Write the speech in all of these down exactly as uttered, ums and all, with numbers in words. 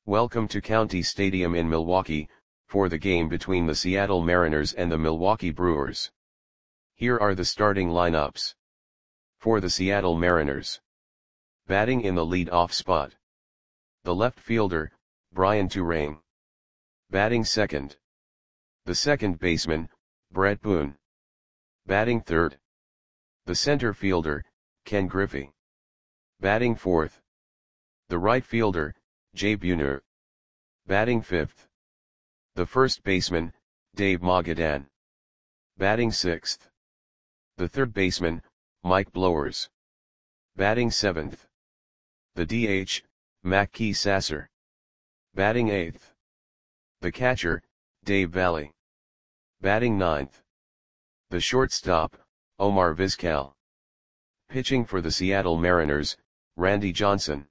Welcome to County Stadium in Milwaukee, for the game between the Seattle Mariners and the Milwaukee Brewers. Here are the starting lineups. For the Seattle Mariners. Batting in the lead-off spot. The left fielder, Brian Turang. Batting second. The second baseman, Bret Boone. Batting third. The center fielder, Ken Griffey. Batting fourth. The right fielder, Jay Buhner. Batting fifth. The first baseman, Dave Mogadan. Batting sixth. The third baseman, Mike Blowers. Batting seventh. The D H, Mackey Sasser. Batting eighth. The catcher, Dave Valle. Batting ninth. The shortstop, Omar Vizquel. Pitching for the Seattle Mariners, Randy Johnson.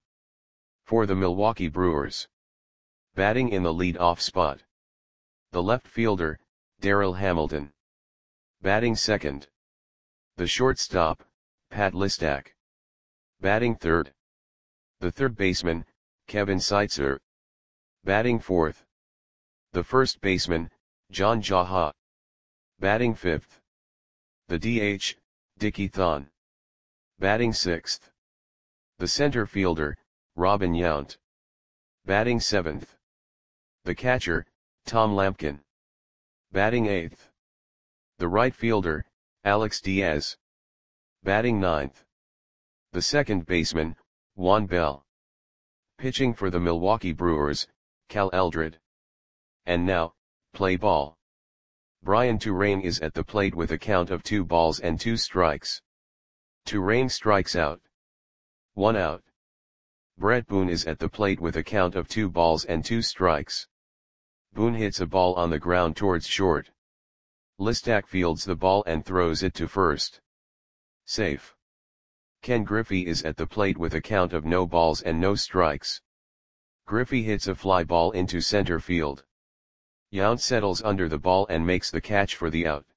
For the Milwaukee Brewers. Batting in the lead-off spot. The left fielder, Darryl Hamilton. Batting second. The shortstop, Pat Listak. Batting third. The third baseman, Kevin Seitzer. Batting fourth. The first baseman, John Jaha. Batting fifth. The D H, Dickie Thon. Batting sixth. The center fielder, Robin Yount. Batting seventh. The catcher, Tom Lampkin. Batting eighth. The right fielder, Alex Diaz. Batting ninth. The second baseman, Juan Bell. Pitching for the Milwaukee Brewers, Cal Eldred. And now, play ball. Brian Turang is at the plate with a count of two balls and two strikes. Turang strikes out. One out. Bret Boone is at the plate with a count of two balls and two strikes. Boone hits a ball on the ground towards short. Listak fields the ball and throws it to first. Safe. Ken Griffey is at the plate with a count of no balls and no strikes. Griffey hits a fly ball into center field. Yount settles under the ball and makes the catch for the out.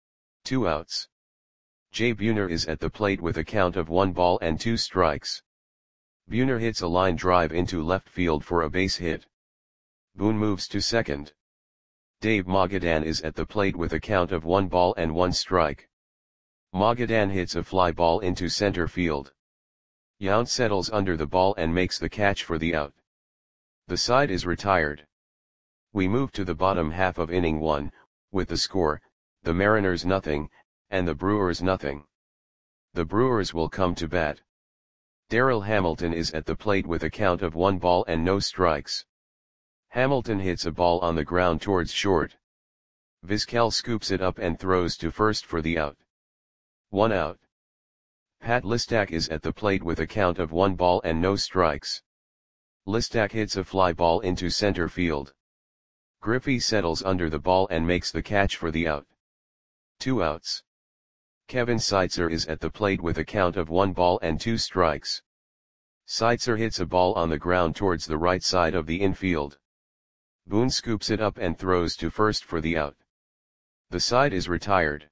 Two outs. Jay Buhner is at the plate with a count of one ball and two strikes. Buhner hits a line drive into left field for a base hit. Boone moves to second. Dave Mogadan is at the plate with a count of one ball and one strike. Mogadan hits a fly ball into center field. Yount settles under the ball and makes the catch for the out. The side is retired. We move to the bottom half of inning one, with the score, the Mariners nothing, and the Brewers nothing. The Brewers will come to bat. Darryl Hamilton is at the plate with a count of one ball and no strikes. Hamilton hits a ball on the ground towards short. Vizquel scoops it up and throws to first for the out. One out. Pat Listak is at the plate with a count of one ball and no strikes. Listak hits a fly ball into center field. Griffey settles under the ball and makes the catch for the out. Two outs. Kevin Seitzer is at the plate with a count of one ball and two strikes. Seitzer hits a ball on the ground towards the right side of the infield. Boone scoops it up and throws to first for the out. The side is retired.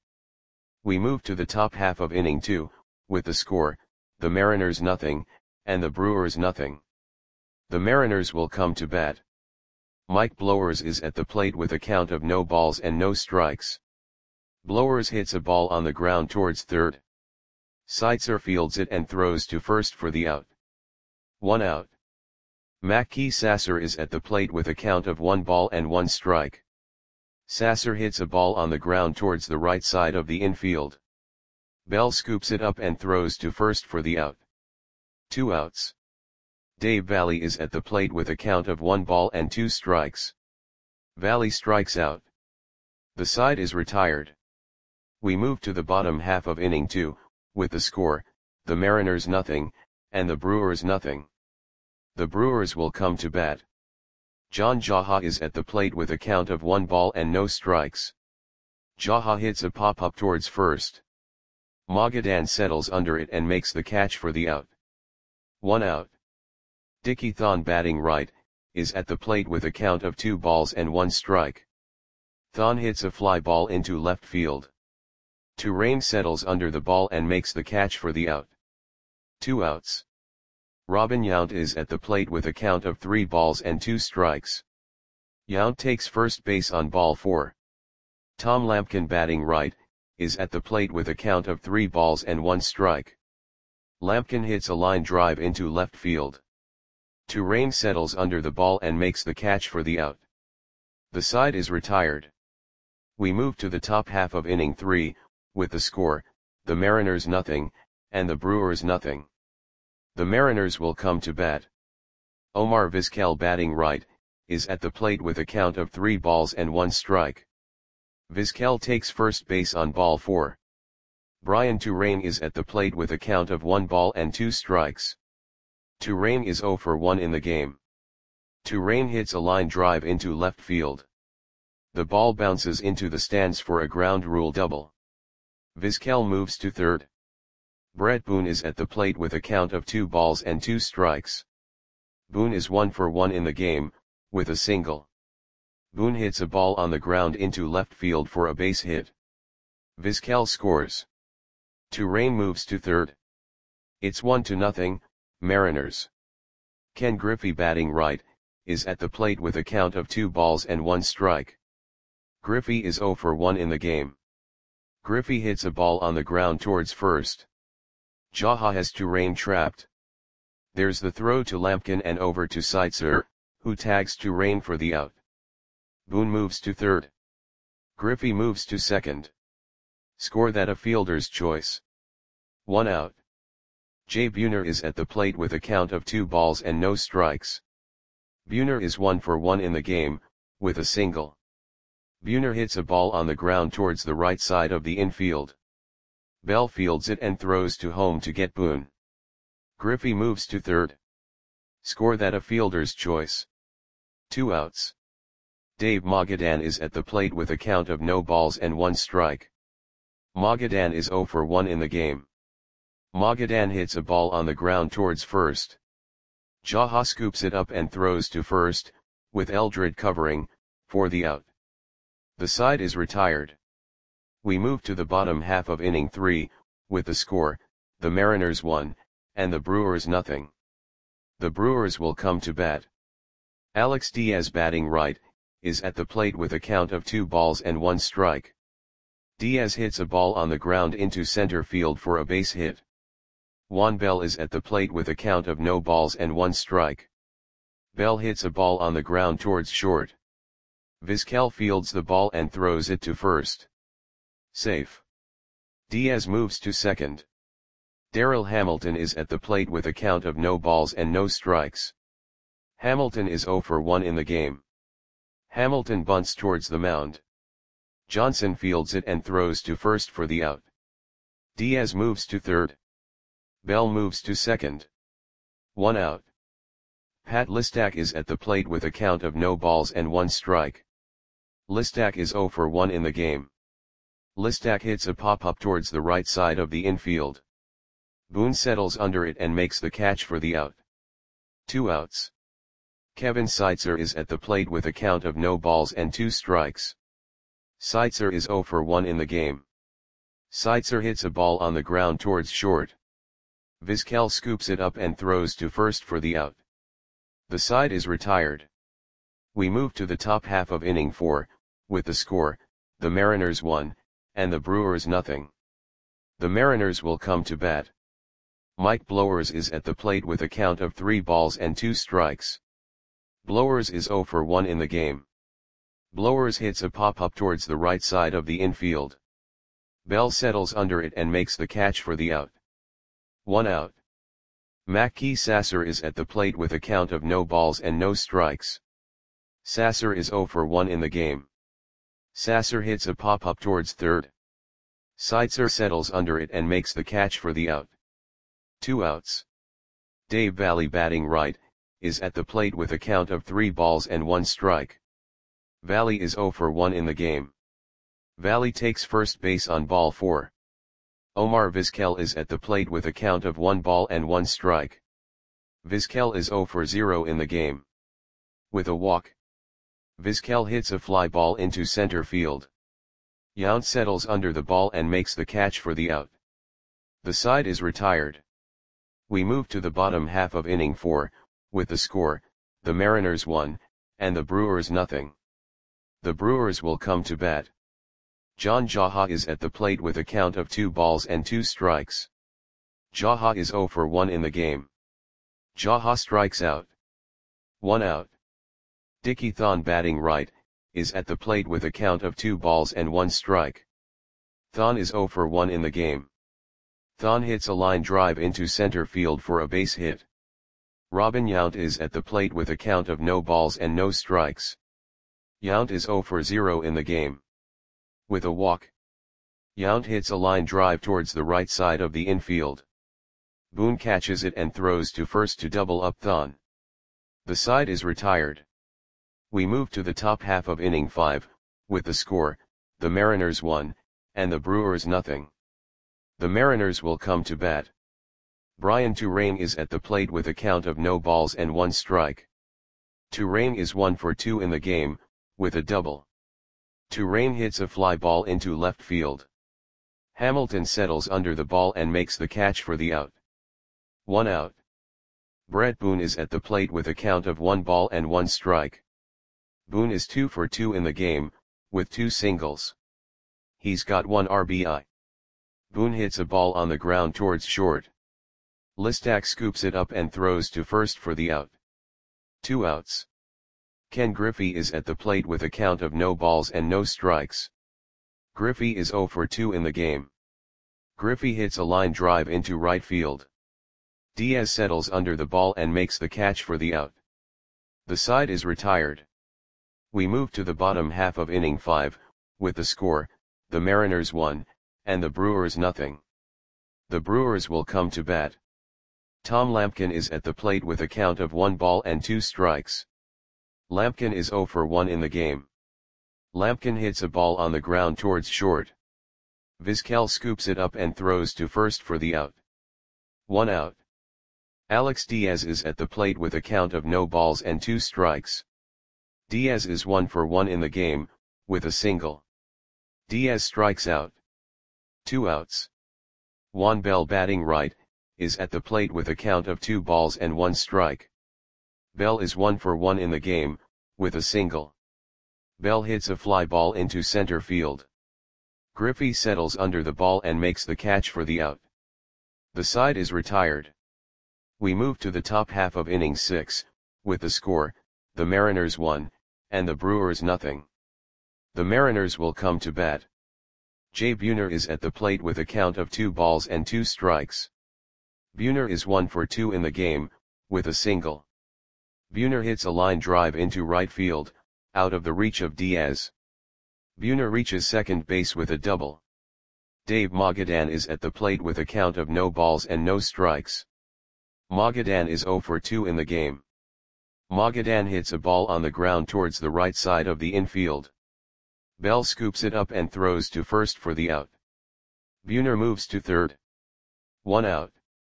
We move to the top half of inning two, with the score, the Mariners nothing, and the Brewers nothing. The Mariners will come to bat. Mike Blowers is at the plate with a count of no balls and no strikes. Blowers hits a ball on the ground towards third. Seitzer fields it and throws to first for the out. One out. Mackey Sasser is at the plate with a count of one ball and one strike. Sasser hits a ball on the ground towards the right side of the infield. Bell scoops it up and throws to first for the out. Two outs. Dave Valle is at the plate with a count of one ball and two strikes. Valle strikes out. The side is retired. We move to the bottom half of inning two, with the score, the Mariners nothing, and the Brewers nothing. The Brewers will come to bat. John Jaha is at the plate with a count of one ball and no strikes. Jaha hits a pop-up towards first. Mogadan settles under it and makes the catch for the out. One out. Dickie Thon, batting right, is at the plate with a count of two balls and one strike. Thon hits a fly ball into left field. Turang settles under the ball and makes the catch for the out. Two outs. Robin Yount is at the plate with a count of three balls and two strikes. Yount takes first base on ball four. Tom Lampkin, batting right, is at the plate with a count of three balls and one strike. Lampkin hits a line drive into left field. Touraine settles under the ball and makes the catch for the out. The side is retired. We move to the top half of inning three, with the score, the Mariners nothing, and the Brewers nothing. The Mariners will come to bat. Omar Vizquel, batting right, is at the plate with a count of three balls and one strike. Vizquel takes first base on ball four. Brian Touraine is at the plate with a count of one ball and two strikes. Touraine is zero for one in the game. Touraine hits a line drive into left field. The ball bounces into the stands for a ground rule double. Vizquel moves to third. Brett Boone is at the plate with a count of two balls and two strikes. Boone is one for one in the game, with a single. Boone hits a ball on the ground into left field for a base hit. Vizquel scores. Touraine moves to third. It's one to nothing, Mariners. Ken Griffey, batting right, is at the plate with a count of two balls and one strike. Griffey is zero for one in the game. Griffey hits a ball on the ground towards first. Jaha has Touraine trapped. There's the throw to Lampkin and over to Seitzer, who tags Touraine for the out. Boone moves to third. Griffey moves to second. Score that a fielder's choice. One out. Jay Buhner is at the plate with a count of two balls and no strikes. Buhner is one for one in the game, with a single. Buhner hits a ball on the ground towards the right side of the infield. Bell fields it and throws to home to get Boone. Griffey moves to third. Score that a fielder's choice. Two outs. Dave Magadan is at the plate with a count of no balls and one strike. Magadan is zero for one in the game. Magadan hits a ball on the ground towards first. Jaha scoops it up and throws to first, with Eldred covering, for the out. The side is retired. We move to the bottom half of inning three, with the score, the Mariners one, and the Brewers nothing. The Brewers will come to bat. Alex Diaz, batting right, is at the plate with a count of two balls and one strike. Diaz hits a ball on the ground into center field for a base hit. Juan Bell is at the plate with a count of no balls and one strike. Bell hits a ball on the ground towards short. Vizquel fields the ball and throws it to first. Safe. Diaz moves to second. Darryl Hamilton is at the plate with a count of no balls and no strikes. Hamilton is zero for one in the game. Hamilton bunts towards the mound. Johnson fields it and throws to first for the out. Diaz moves to third. Bell moves to second. One out. Pat Listak is at the plate with a count of no balls and one strike. Listak is zero for one in the game. Listak hits a pop-up towards the right side of the infield. Boone settles under it and makes the catch for the out. Two outs. Kevin Seitzer is at the plate with a count of no balls and two strikes. Seitzer is zero for one in the game. Seitzer hits a ball on the ground towards short. Vizquel scoops it up and throws to first for the out. The side is retired. We move to the top half of inning four, with the score, the Mariners one, and the Brewers nothing. The Mariners will come to bat. Mike Blowers is at the plate with a count of three balls and two strikes. Blowers is zero for one in the game. Blowers hits a pop-up towards the right side of the infield. Bell settles under it and makes the catch for the out. One out. Mackey Sasser is at the plate with a count of no balls and no strikes. Sasser is zero for one in the game. Sasser hits a pop-up towards third. Seitzer settles under it and makes the catch for the out. Two outs. Dave Valle, batting right, is at the plate with a count of three balls and one strike. Valle is zero for one in the game. Valle takes first base on ball four. Omar Vizquel is at the plate with a count of one ball and one strike. Vizquel is zero for zero in the game. With a walk. Vizquel hits a fly ball into center field. Yount settles under the ball and makes the catch for the out. The side is retired. We move to the bottom half of inning four, with the score, the Mariners one, and the Brewers nothing. The Brewers will come to bat. John Jaha is at the plate with a count of two balls and two strikes. Jaha is zero for one in the game. Jaha strikes out. One out. Dickie Thon, batting right, is at the plate with a count of two balls and one strike. Thon is zero for one in the game. Thon hits a line drive into center field for a base hit. Robin Yount is at the plate with a count of no balls and no strikes. Yount is zero for zero in the game. With a walk, Yount hits a line drive towards the right side of the infield. Boone catches it and throws to first to double up Thon. The side is retired. We move to the top half of inning five, with the score, the Mariners one, and the Brewers nothing. The Mariners will come to bat. Brian Turang is at the plate with a count of no balls and one strike. Turang is one for two in the game, with a double. Turang hits a fly ball into left field. Hamilton settles under the ball and makes the catch for the out. One out. Brett Boone is at the plate with a count of one ball and one strike. Boone is two for two in the game, with two singles. He's got one R B I. Boone hits a ball on the ground towards short. Listak scoops it up and throws to first for the out. Two outs. Ken Griffey is at the plate with a count of no balls and no strikes. Griffey is zero for two in the game. Griffey hits a line drive into right field. Diaz settles under the ball and makes the catch for the out. The side is retired. We move to the bottom half of inning five, with the score, the Mariners one, and the Brewers nothing. The Brewers will come to bat. Tom Lampkin is at the plate with a count of one ball and two strikes. Lampkin is zero for one in the game. Lampkin hits a ball on the ground towards short. Vizquel scoops it up and throws to first for the out. One out. Alex Diaz is at the plate with a count of no balls and two strikes. Diaz is one for one in the game, with a single. Diaz strikes out. Two outs. Juan Bell, batting right, is at the plate with a count of two balls and one strike. Bell is one for one in the game, with a single. Bell hits a fly ball into center field. Griffey settles under the ball and makes the catch for the out. The side is retired. We move to the top half of inning six, with the score, the Mariners one, and the Brewers nothing. The Mariners will come to bat. Jay Buhner is at the plate with a count of two balls and two strikes. Buhner is one for two in the game, with a single. Buhner hits a line drive into right field, out of the reach of Diaz. Buhner reaches second base with a double. Dave Magadan is at the plate with a count of no balls and no strikes. Magadan is zero for two in the game. Magadan hits a ball on the ground towards the right side of the infield. Bell scoops it up and throws to first for the out. Buhner moves to third. One out.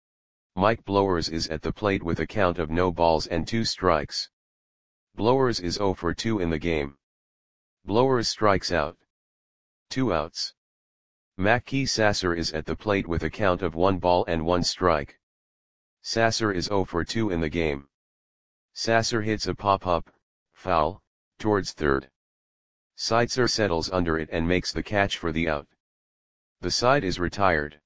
Mike Blowers is at the plate with a count of no balls and two strikes. Blowers is zero for two in the game. Blowers strikes out. Two outs. Mackey Sasser is at the plate with a count of one ball and one strike. Sasser is zero for two in the game. Sasser hits a pop-up, foul, towards third. Seitzer settles under it and makes the catch for the out. The side is retired.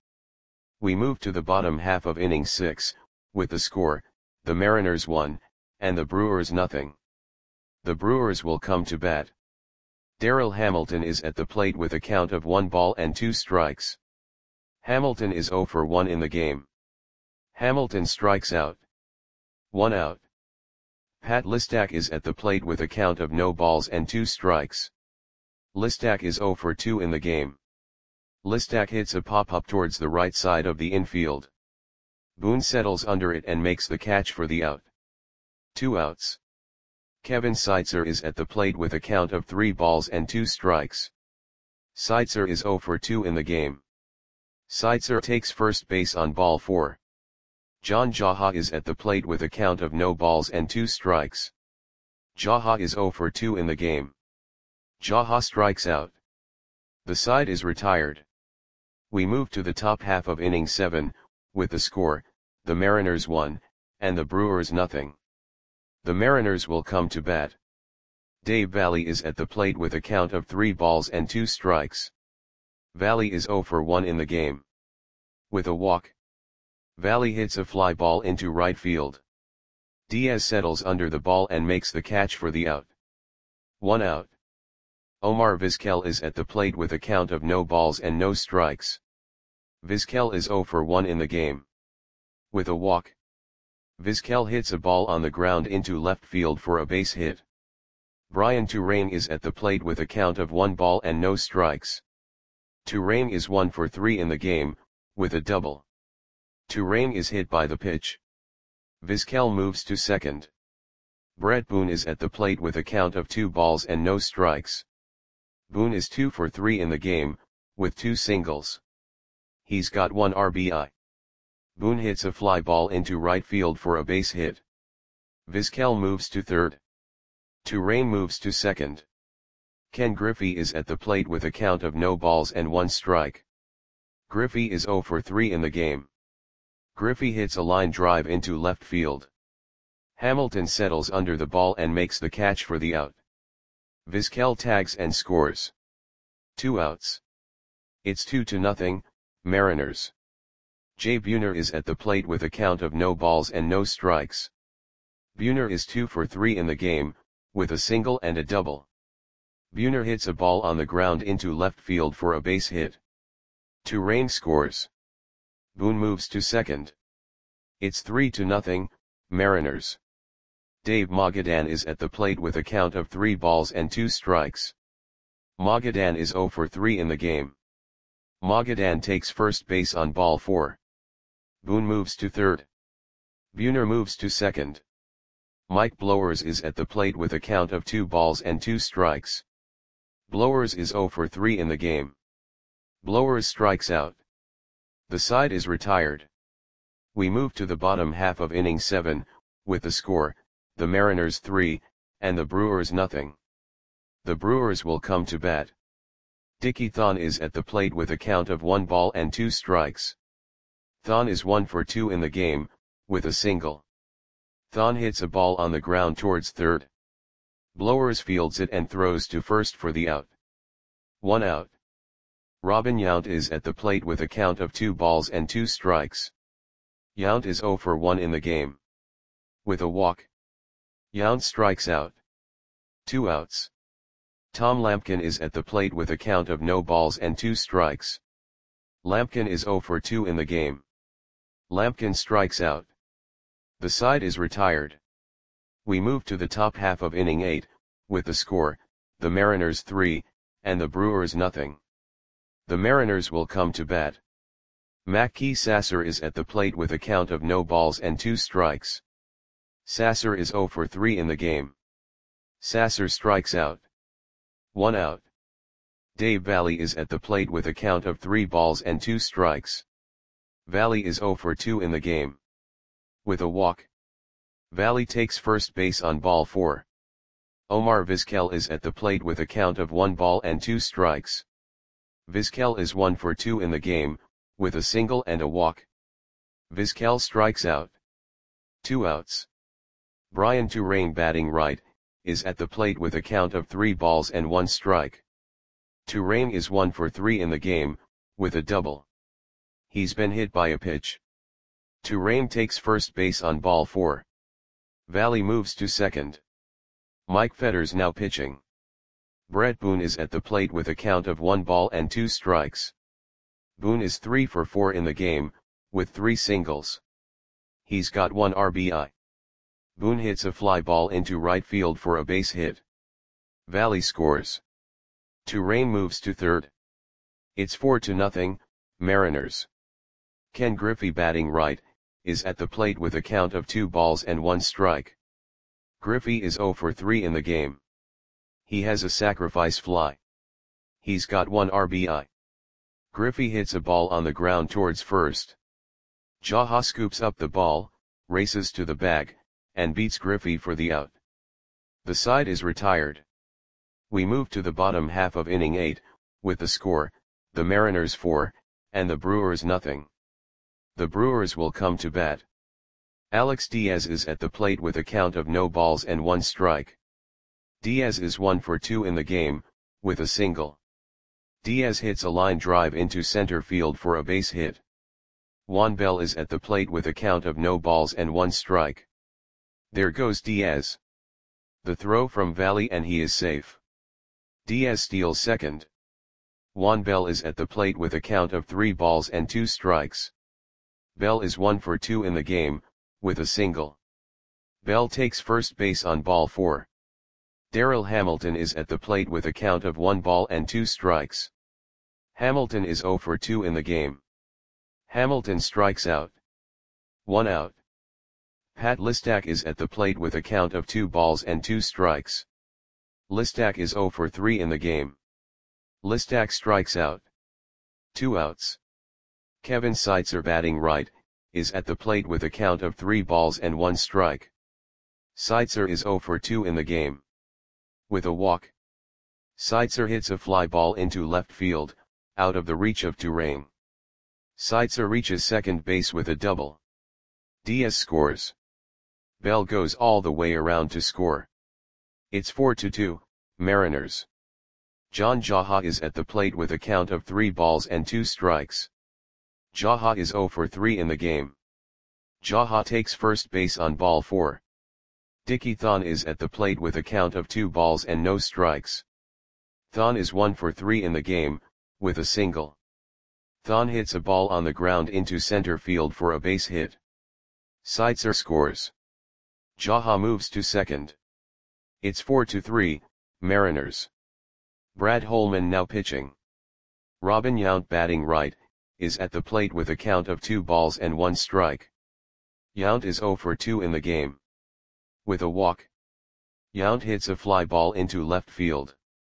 We move to the bottom half of inning six, with the score, the Mariners one, and the Brewers nothing. The Brewers will come to bat. Darryl Hamilton is at the plate with a count of one ball and two strikes. Hamilton is zero for one in the game. Hamilton strikes out. One out. Pat Listak is at the plate with a count of no balls and two strikes. Listak is zero for two in the game. Listak hits a pop-up towards the right side of the infield. Boone settles under it and makes the catch for the out. Two outs. Kevin Seitzer is at the plate with a count of three balls and two strikes. Seitzer is zero for two in the game. Seitzer takes first base on ball four. John Jaha is at the plate with a count of no balls and two strikes. Jaha is zero for two in the game. Jaha strikes out. The side is retired. We move to the top half of inning seven, with the score, the Mariners one, and the Brewers nothing. The Mariners will come to bat. Dave Valle is at the plate with a count of three balls and two strikes. Valle is zero for one in the game. With a walk, Valle hits a fly ball into right field. Diaz settles under the ball and makes the catch for the out. One out. Omar Vizquel is at the plate with a count of no balls and no strikes. Vizquel is zero for one in the game. With a walk, Vizquel hits a ball on the ground into left field for a base hit. Brian Turane is at the plate with a count of one ball and no strikes. Turane is one for three in the game, with a double. Turane is hit by the pitch. Vizquel moves to second. Brett Boone is at the plate with a count of two balls and no strikes. Boone is two for three in the game, with two singles. He's got one R B I. Boone hits a fly ball into right field for a base hit. Vizquel moves to third. Turane moves to second. Ken Griffey is at the plate with a count of no balls and one strike. Griffey is zero for three in the game. Griffey hits a line drive into left field. Hamilton settles under the ball and makes the catch for the out. Vizquel tags and scores. Two outs. It's two to nothing, Mariners. Jay Buhner is at the plate with a count of no balls and no strikes. Buhner is two for three in the game, with a single and a double. Buhner hits a ball on the ground into left field for a base hit. Turane scores. Boone moves to second. It's three to nothing, Mariners. Dave Magadan is at the plate with a count of three balls and two strikes. Magadan is zero for three in the game. Magadan takes first base on ball four. Boone moves to third. Buhner moves to second. Mike Blowers is at the plate with a count of two balls and two strikes. Blowers is zero for three in the game. Blowers strikes out. The side is retired. We move to the bottom half of inning seven, with the score, the Mariners three, and the Brewers nothing. The Brewers will come to bat. Dickie Thon is at the plate with a count of one ball and two strikes. Thon is one for two in the game, with a single. Thon hits a ball on the ground towards third. Blowers fields it and throws to first for the out. One out. Robin Yount is at the plate with a count of two balls and two strikes. Yount is zero for one in the game. With a walk, Yount strikes out. Two outs. Tom Lampkin is at the plate with a count of no balls and two strikes. Lampkin is zero for two in the game. Lampkin strikes out. The side is retired. We move to the top half of inning eight, with the score, the Mariners three, and the Brewers nothing. The Mariners will come to bat. Mackey Sasser is at the plate with a count of no balls and two strikes. Sasser is zero for three in the game. Sasser strikes out. One out. Dave Valle is at the plate with a count of three balls and two strikes. Valle is zero for two in the game. With a walk, Valle takes first base on ball four. Omar Vizquel is at the plate with a count of one ball and two strikes. Vizquel is one for two in the game, with a single and a walk. Vizquel strikes out. Two outs. Brian Turane, batting right, is at the plate with a count of three balls and one strike. Turane is one for three in the game, with a double. He's been hit by a pitch. Turane takes first base on ball four. Valle moves to second. Mike Fetters now pitching. Brett Boone is at the plate with a count of one ball and two strikes. Boone is three for four in the game, with three singles. He's got one R B I. Boone hits a fly ball into right field for a base hit. Valle scores. Turane moves to third. It's four to nothing, Mariners. Ken Griffey, batting right, is at the plate with a count of two balls and one strike. Griffey is zero for three in the game. He has a sacrifice fly. He's got one R B I. Griffey hits a ball on the ground towards first. Jaha scoops up the ball, races to the bag, and beats Griffey for the out. The side is retired. We move to the bottom half of inning eight, with the score, the Mariners four, and the Brewers nothing. The Brewers will come to bat. Alex Diaz is at the plate with a count of no balls and one strike. Diaz is one for two in the game, with a single. Diaz hits a line drive into center field for a base hit. Juan Bell is at the plate with a count of no balls and one strike. There goes Diaz. The throw from Valley and he is safe. Diaz steals second. Juan Bell is at the plate with a count of three balls and two strikes. Bell is one for two in the game, with a single. Bell takes first base on ball four. Darryl Hamilton is at the plate with a count of one ball and two strikes. Hamilton is zero for two in the game. Hamilton strikes out. One out. Pat Listak is at the plate with a count of two balls and two strikes. Listak is zero for three in the game. Listak strikes out. Two outs. Kevin Seitzer, batting right, is at the plate with a count of three balls and one strike. Seitzer is zero for two in the game. With a walk. Seitzer hits a fly ball into left field, out of the reach of Turang. Seitzer reaches second base with a double. Diaz scores. Bell goes all the way around to score. It's four to two, Mariners. John Jaha is at the plate with a count of three balls and two strikes. Jaha is zero for three in the game. Jaha takes first base on ball four. Dickie Thon is at the plate with a count of two balls and no strikes. Thon is one for three in the game, with a single. Thon hits a ball on the ground into center field for a base hit. Seitzer scores. Jaha moves to second. It's four to three, Mariners. Brad Holman now pitching. Robin Yount, batting right, is at the plate with a count of two balls and one strike. Yount is zero for two in the game. With a walk. Yount hits a fly ball into left field.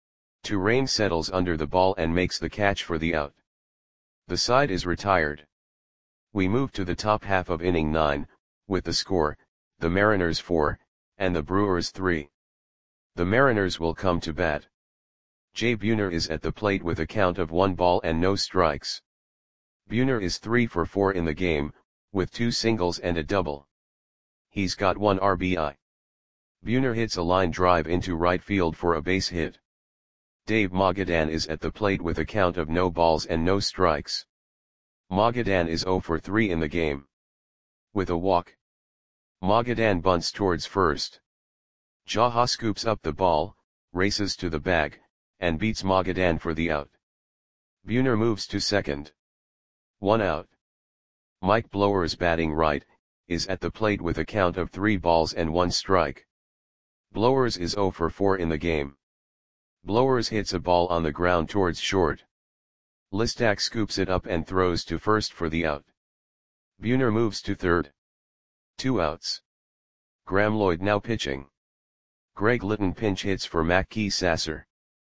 Turang settles under the ball and makes the catch for the out. The side is retired. We move to the top half of inning nine, with the score, the Mariners four, and the Brewers three. The Mariners will come to bat. Jay Buhner is at the plate with a count of one ball and no strikes. Buhner is three for four in the game, with two singles and a double. He's got one R B I. Buhner hits a line drive into right field for a base hit. Dave Magadan is at the plate with a count of no balls and no strikes. Magadan is zero for three in the game. With a walk. Magadan bunts towards first. Jaha scoops up the ball, races to the bag, and beats Magadan for the out. Buhner moves to second. One out. Mike Blowers, batting right, is at the plate with a count of three balls and one strike. Blowers is zero for four in the game. Blowers hits a ball on the ground towards short. Listak scoops it up and throws to first for the out. Buhner moves to third. Two outs. Graham Lloyd now pitching. Greg Litton pinch hits for Mackey Sasser.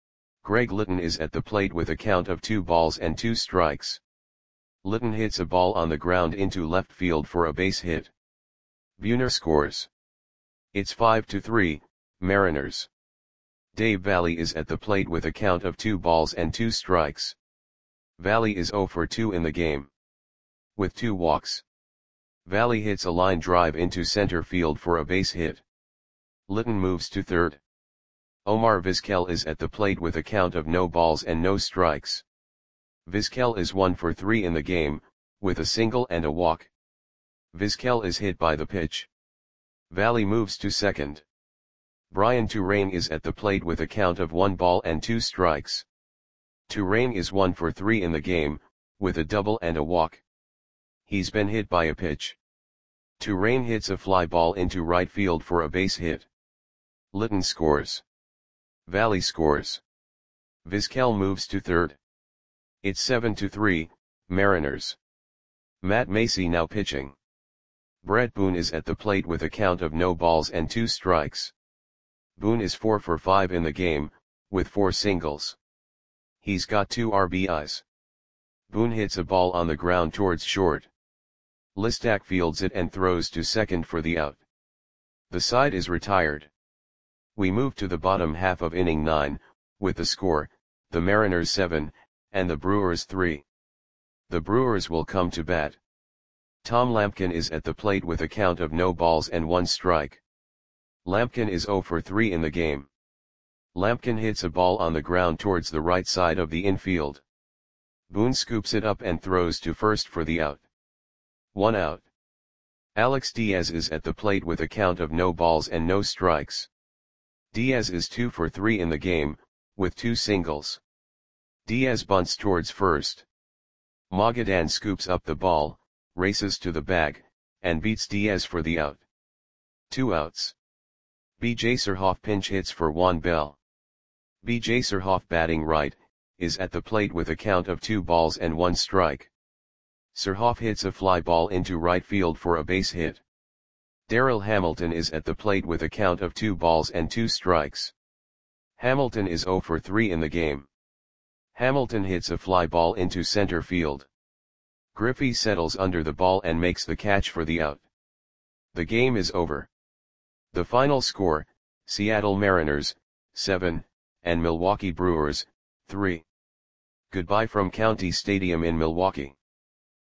Greg Litton is at the plate with a count of two balls and two strikes. Litton hits a ball on the ground into left field for a base hit. Buhner scores. It's five to three, Mariners. Dave Valley is at the plate with a count of two balls and two strikes. Valley is zero for two in the game. With two walks. Valley hits a line drive into center field for a base hit. Litton moves to third. Omar Vizquel is at the plate with a count of no balls and no strikes. Vizquel is one for three in the game, with a single and a walk. Vizquel is hit by the pitch. Valley moves to second. Brian Turang is at the plate with a count of one ball and two strikes. Turang is one for three in the game, with a double and a walk. He's been hit by a pitch. Turang hits a fly ball into right field for a base hit. Litton scores. Valley scores. Vizquel moves to third. It's seven to three, Mariners. Matt Macy now pitching. Brett Boone is at the plate with a count of no balls and two strikes. Boone is four for five in the game, with four singles. He's got two R B Is. Boone hits a ball on the ground towards short. Listak fields it and throws to second for the out. The side is retired. We move to the bottom half of inning nine, with the score, the Mariners seven, and the Brewers three. The Brewers will come to bat. Tom Lampkin is at the plate with a count of no balls and one strike. Lampkin is zero for three in the game. Lampkin hits a ball on the ground towards the right side of the infield. Boone scoops it up and throws to first for the out. One out. Alex Diaz is at the plate with a count of no balls and no strikes. Diaz is two for three in the game, with two singles. Diaz bunts towards first. Magadan scoops up the ball, races to the bag, and beats Diaz for the out. Two outs. B J Surhoff pinch hits for Juan Bell. B J Surhoff, batting right, is at the plate with a count of two balls and one strike. Surhoff hits a fly ball into right field for a base hit. Darryl Hamilton is at the plate with a count of two balls and two strikes. Hamilton is zero for three in the game. Hamilton hits a fly ball into center field. Griffey settles under the ball and makes the catch for the out. The game is over. The final score, Seattle Mariners, seven, and Milwaukee Brewers, three. Goodbye from County Stadium in Milwaukee.